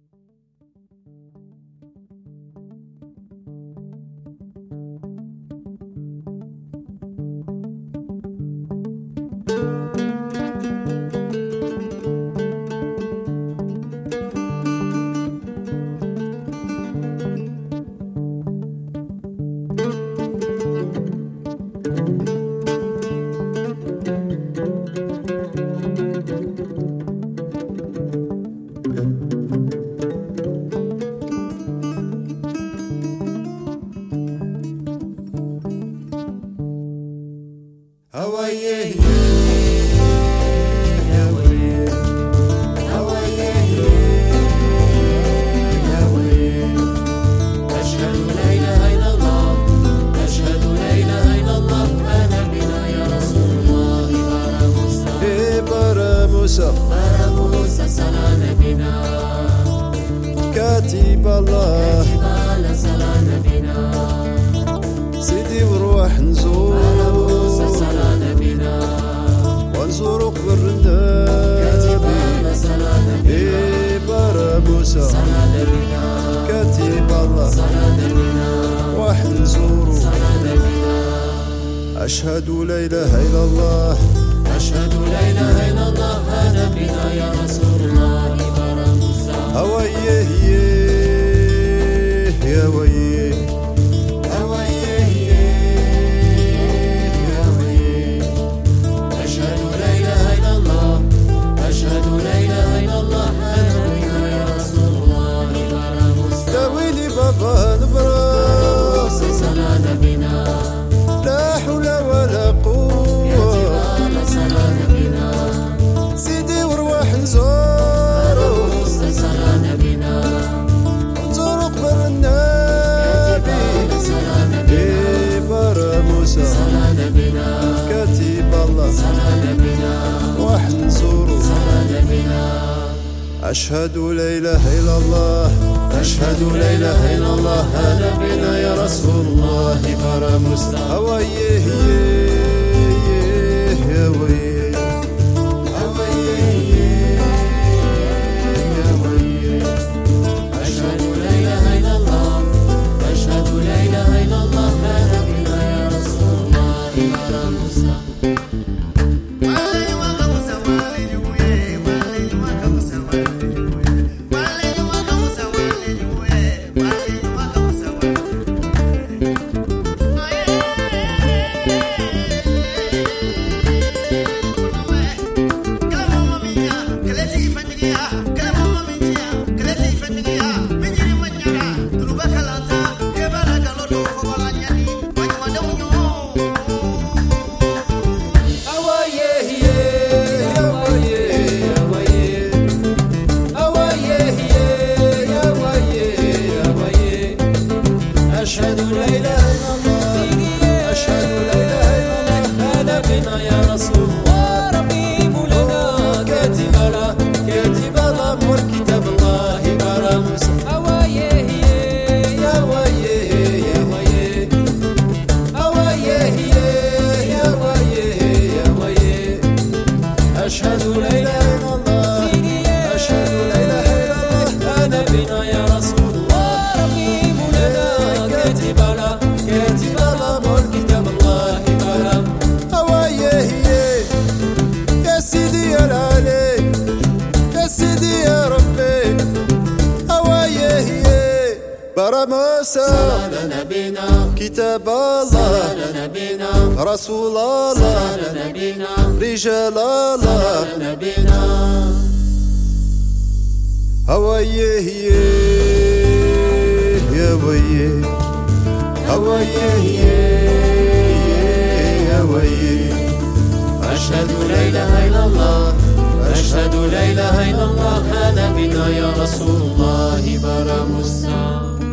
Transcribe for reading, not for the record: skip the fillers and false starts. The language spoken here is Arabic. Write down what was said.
موسى صلى نبينا كاتب الله صلى نبينا سيدي وروح نزور موسى صلى نبينا ونزور قبر النبي صلى نبينا برا موسى صلى نبينا كاتب الله صلى نبينا روح نزور صلى نبينا أشهد لا إله إلا الله أشهد لا إله إلا الله نبينا يا رسول الله برا موسى هويه يا ويه أشهد لا إله إلا الله أشهد لا إله إلا الله نبينا يا رسول الله برا موسى يا ويلي بابا نبرا موسى صلى نبينا لا حول ولا قوة صلى نبينا سيدي وروح نزور موسى صلى نبينا نزور قبر النبي صلى نبينا برا موسى صلى نبينا كاتب الله صلى نبينا روح نزور صلى نبينا أشهد لا إله إلا الله أشهد لا إله إلا الله نبينا يا رسول الله برا موسى هويه يا ويه أشهد لا إله إلا الله أشهد لا إله إلا الله نبينا يا رسول الله برا موسى أشهد لا إله إلا الله أشهد لا إله إلا الله نبينا يا رسول الله ربي مولانا كاتب الله مول كتاب الله برا موسى أوايه يا ويه يا ويه أوايه يا ويه يا ويه أشهد لا إله إلا الله أشهد لا إله إلا الله نبينا يا رسول الله ربي مولانا كاتب الله مول كتاب الله برا أوايه يا سيدي يا العلي يا سيدي يا ربي أوايه برا موسى صلى نبينا كتاب الله صلى نبينا رسول الله صلى نبينا رجال الله نبينا هوايه يا ويه هوايه يا ويه أشهد لا إله إلا الله أشهد لا إله إلا الله نبينا يا رسول الله برا موسى